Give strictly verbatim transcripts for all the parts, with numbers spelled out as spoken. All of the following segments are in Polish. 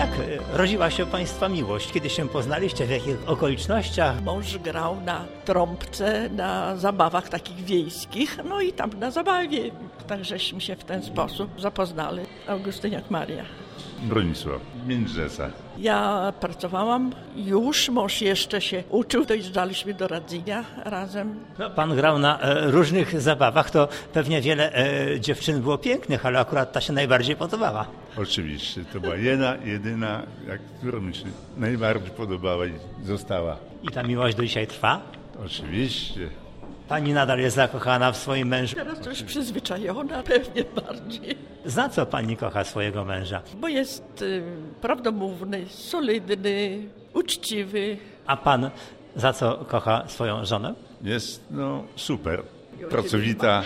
Jak rodziła się Państwa miłość? Kiedy się poznaliście? W jakich okolicznościach? Mąż grał na trąbce, na zabawach takich wiejskich, no i tam na zabawie. Tak żeśmy się w ten sposób zapoznali. Augustyniak Maria. Bronisław, Międrzesa. Ja pracowałam już, mąż jeszcze się uczył, dojeżdżaliśmy do Radzynia razem. No, pan grał na e, różnych zabawach, to pewnie wiele e, dziewczyn było pięknych, ale akurat ta się najbardziej podobała. Oczywiście, to była jedna, jedyna, jak, która mi się najbardziej podobała i została. I ta miłość do dzisiaj trwa? Oczywiście. Pani nadal jest zakochana w swoim mężu? Teraz to już przyzwyczajona, pewnie bardziej. Za co pani kocha swojego męża? Bo jest y, prawdomówny, solidny, uczciwy. A pan za co kocha swoją żonę? Jest, no, super. Pracowita,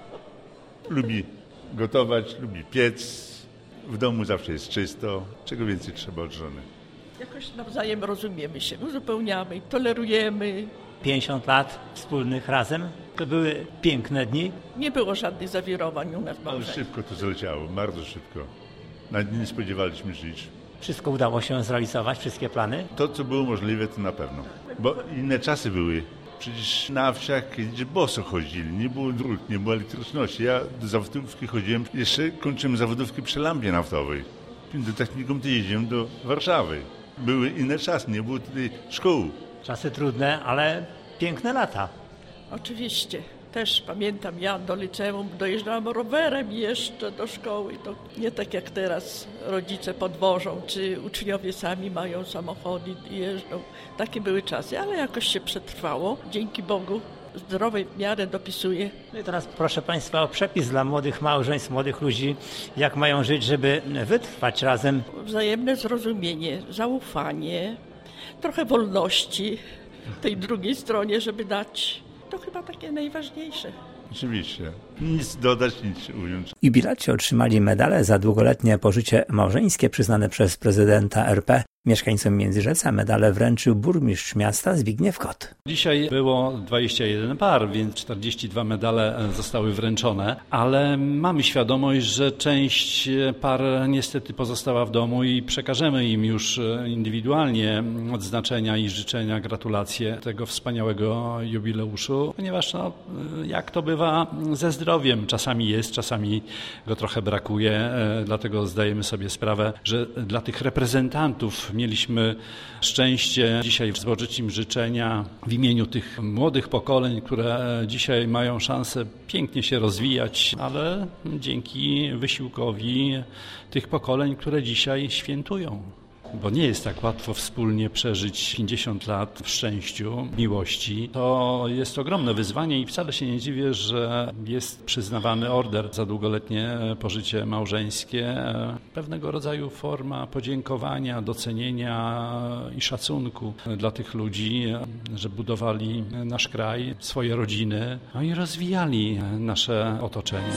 lubi gotować, lubi piec. W domu zawsze jest czysto. Czego więcej trzeba od żony? Jakoś nawzajem rozumiemy się, uzupełniamy, tolerujemy. pięćdziesiąt lat wspólnych razem. To były piękne dni. Nie było żadnych zawirowań u nas w Ale małżeństwie. szybko to zleciało, bardzo szybko. Nawet nie spodziewaliśmy się żyć. Wszystko udało się zrealizować, wszystkie plany. To, co było możliwe, to na pewno. Bo inne czasy były. Przecież na wsiach kiedyś boso chodzili, nie było dróg, nie było elektryczności. Ja do zawodówki chodziłem, jeszcze kończyłem zawodówki przy lampie naftowej. Do technikum to jeździłem do Warszawy. Były inne czasy, nie było tutaj szkół. Czasy trudne, ale piękne lata. Oczywiście. Też pamiętam, ja do liceum dojeżdżałam rowerem jeszcze do szkoły. To nie tak jak teraz rodzice podwożą, czy uczniowie sami mają samochody i jeżdżą. Takie były czasy, ale jakoś się przetrwało. Dzięki Bogu zdrowej w miarę dopisuje. No i teraz proszę Państwa o przepis dla młodych małżeństw, młodych ludzi, jak mają żyć, żeby wytrwać razem. Wzajemne zrozumienie, zaufanie, trochę wolności tej drugiej stronie, żeby dać. To chyba takie najważniejsze. Oczywiście. Nic dodać, nic ująć. Jubilaci otrzymali medale za długoletnie pożycie małżeńskie przyznane przez prezydenta R P. Mieszkańcom Międzyrzeca medale wręczył burmistrz miasta Zbigniew Kot. Dzisiaj było dwadzieścia jeden par, więc czterdzieści dwa medale zostały wręczone, ale mamy świadomość, że część par niestety pozostała w domu i przekażemy im już indywidualnie odznaczenia i życzenia, gratulacje tego wspaniałego jubileuszu, ponieważ no, jak to bywa ze zdrowiem, czasami jest, czasami go trochę brakuje, dlatego zdajemy sobie sprawę, że dla tych reprezentantów mieliśmy szczęście dzisiaj złożyć im życzenia w imieniu tych młodych pokoleń, które dzisiaj mają szansę pięknie się rozwijać, ale dzięki wysiłkowi tych pokoleń, które dzisiaj świętują. Bo nie jest tak łatwo wspólnie przeżyć pięćdziesiąt lat w szczęściu, miłości. To jest ogromne wyzwanie i wcale się nie dziwię, że jest przyznawany order za długoletnie pożycie małżeńskie. Pewnego rodzaju forma podziękowania, docenienia i szacunku dla tych ludzi, że budowali nasz kraj, swoje rodziny, no i rozwijali nasze otoczenie.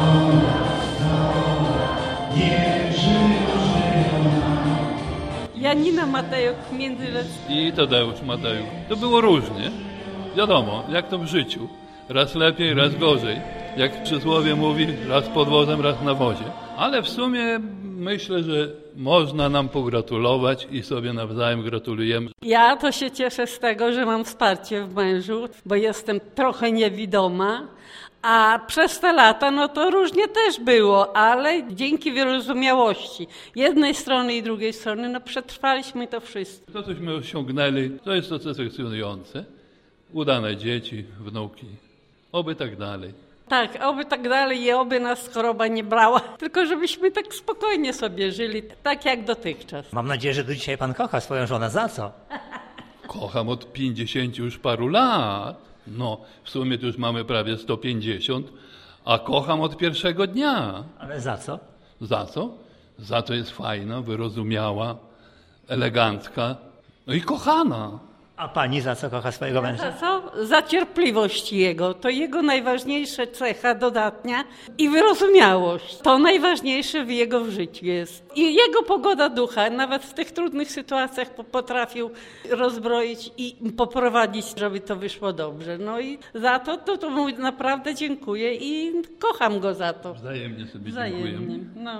Janina Matejok, Międzyrzec. I Tadeusz Matejok. To było różnie. Wiadomo, jak to w życiu. Raz lepiej, raz gorzej. Jak przysłowie mówi, raz pod wozem, raz na wozie. Ale w sumie myślę, że można nam pogratulować i sobie nawzajem gratulujemy. Ja to się cieszę z tego, że mam wsparcie w mężu, bo jestem trochę niewidoma. A przez te lata, no to różnie też było, ale dzięki wyrozumiałości jednej strony i drugiej strony, no przetrwaliśmy to wszystko. To, cośmy osiągnęli, to jest to satysfakcjonujące. Udane dzieci, wnuki. Oby tak dalej. Tak, oby tak dalej i oby nas choroba nie brała, tylko żebyśmy tak spokojnie sobie żyli, tak jak dotychczas. Mam nadzieję, że do dzisiaj pan kocha swoją żonę. Za co? Kocham od pięćdziesięciu już paru lat. No, w sumie to już mamy prawie sto pięćdziesiąt, a kocham od pierwszego dnia. Ale za co? Za co? Za to jest fajna, wyrozumiała, elegancka, no i kochana. A pani za co kocha swojego męża? Za co? Za cierpliwość jego. To jego najważniejsza cecha dodatnia i wyrozumiałość. To najważniejsze w jego w życiu jest. I jego pogoda ducha, nawet w tych trudnych sytuacjach potrafił rozbroić i poprowadzić, żeby to wyszło dobrze. No i za to, to, to mu naprawdę dziękuję i kocham go za to. Wzajemnie sobie Wzajemnie. dziękujemy. No.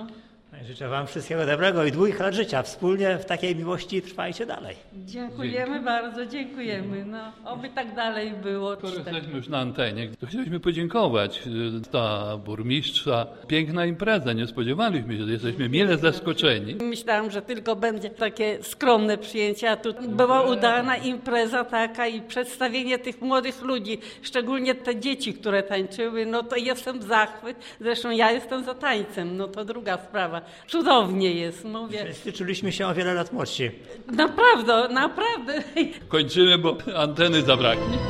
Życzę wam wszystkiego dobrego i długich lat życia. Wspólnie w takiej miłości trwajcie dalej. Dziękujemy Dzięki. bardzo, dziękujemy. No, oby tak dalej było. Skoro jesteśmy już na antenie, to chcieliśmy podziękować za burmistrza. Piękna impreza, nie spodziewaliśmy się, że jesteśmy mile zaskoczeni. Myślałam, że tylko będzie takie skromne przyjęcie, a tu była udana impreza taka i przedstawienie tych młodych ludzi, szczególnie te dzieci, które tańczyły, no to jestem w zachwyt. Zresztą ja jestem za tańcem, no to druga sprawa. Cudownie jest, mówię. Wszyscy czuliśmy się o wiele lat młodsi. Naprawdę, naprawdę. Kończymy, bo anteny zabraknie.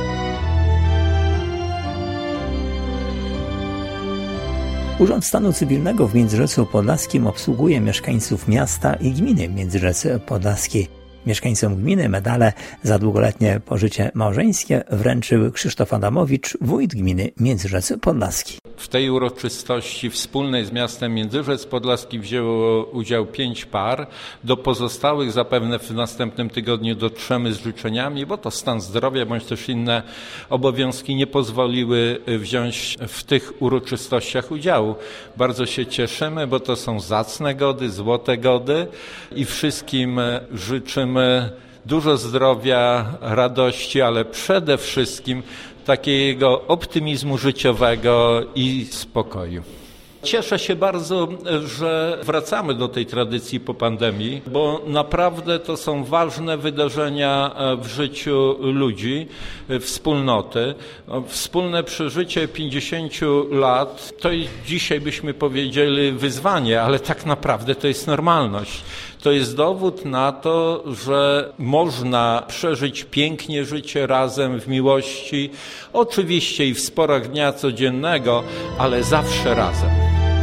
Urząd Stanu Cywilnego w Międzyrzeczu Podlaskim obsługuje mieszkańców miasta i gminy Międzyrzec Podlaski. Mieszkańcom gminy medale za długoletnie pożycie małżeńskie wręczył Krzysztof Adamowicz, wójt gminy Międzyrzec Podlaski. W tej uroczystości wspólnej z miastem Międzyrzec Podlaski wzięło udział pięć par. Do pozostałych zapewne w następnym tygodniu dotrzemy z życzeniami, bo to stan zdrowia bądź też inne obowiązki nie pozwoliły wziąć w tych uroczystościach udziału. Bardzo się cieszymy, bo to są zacne gody, złote gody i wszystkim życzymy dużo zdrowia, radości, ale przede wszystkim takiego optymizmu życiowego i spokoju. Cieszę się bardzo, że wracamy do tej tradycji po pandemii, bo naprawdę to są ważne wydarzenia w życiu ludzi, wspólnoty. Wspólne przeżycie pięćdziesięciu lat to dzisiaj byśmy powiedzieli wyzwanie, ale tak naprawdę to jest normalność. To jest dowód na to, że można przeżyć pięknie życie razem w miłości, oczywiście i w sporach dnia codziennego, ale zawsze razem.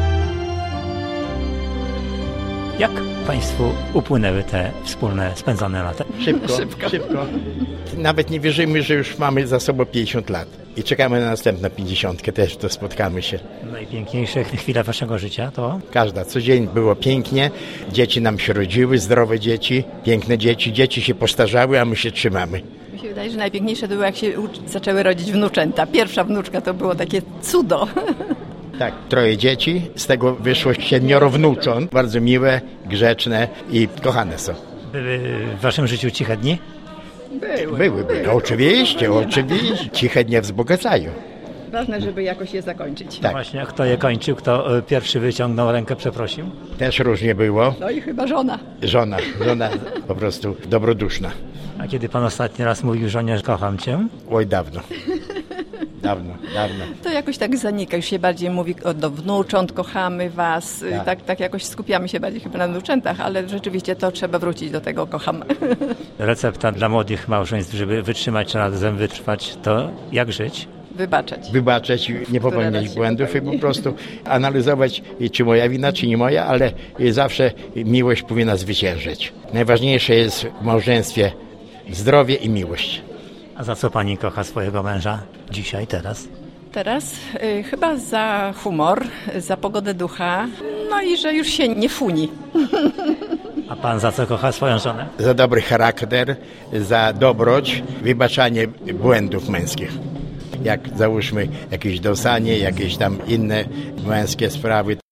Jak Państwu upłynęły te wspólne, spędzone lata? Szybko, szybko, szybko. Nawet nie wierzymy, że już mamy za sobą pięćdziesiąt lat i czekamy na następną pięćdziesiątkę, też to spotkamy się. Najpiękniejsze chwile Waszego życia to? Każda, co dzień było pięknie, dzieci nam się rodziły, zdrowe dzieci, piękne dzieci, dzieci się postarzały, a my się trzymamy. Mi się wydaje, że najpiękniejsze było, jak się zaczęły rodzić wnuczęta. Pierwsza wnuczka to było takie cudo. Tak, troje dzieci, z tego wyszło siedmioro wnucząt, bardzo miłe, grzeczne i kochane są. Były w Waszym życiu ciche dni? Były, były, były. Oczywiście, oczywiście. Ciche dnie wzbogacają. Ważne, żeby jakoś je zakończyć. Tak. Właśnie, kto je kończył, kto pierwszy wyciągnął rękę, przeprosił? Też różnie było. No i chyba żona. Żona, żona po prostu dobroduszna. A kiedy Pan ostatni raz mówił żonie, że kocham Cię? Oj, dawno. Dawno, dawno. To jakoś tak zanika, już się bardziej mówi do wnucząt, kochamy was, tak. Tak, tak jakoś skupiamy się bardziej chyba na wnuczętach, ale rzeczywiście to trzeba wrócić do tego kocham. Recepta dla młodych małżeństw, żeby wytrzymać razem, wytrwać, to jak żyć? Wybaczać. Wybaczać, nie popełniać błędów i po prostu analizować, czy moja wina, czy nie moja, ale zawsze miłość powinna zwyciężyć. Najważniejsze jest w małżeństwie zdrowie i miłość. A za co Pani kocha swojego męża dzisiaj, teraz? Teraz y, chyba za humor, za pogodę ducha, no i że już się nie funi. A Pan za co kocha swoją żonę? Za dobry charakter, za dobroć, wybaczanie błędów męskich. Jak załóżmy jakieś dosanie, jakieś tam inne męskie sprawy.